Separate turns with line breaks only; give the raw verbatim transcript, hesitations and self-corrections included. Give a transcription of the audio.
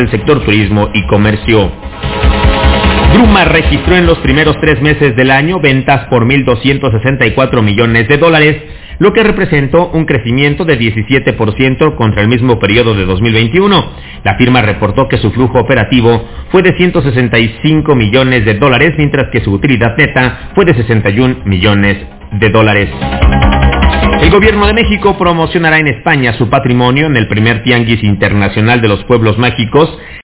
del sector turismo y comercio. Gruma registró en los primeros tres meses del año ventas por mil doscientos sesenta y cuatro millones de dólares, lo que representó un crecimiento de diecisiete por ciento contra el mismo periodo de dos mil veintiuno. La firma reportó que su flujo operativo fue de ciento sesenta y cinco millones de dólares, mientras que su utilidad neta fue de sesenta y un millones de dólares. El gobierno de México promocionará en España su patrimonio en el primer Tianguis Internacional de los Pueblos Mágicos,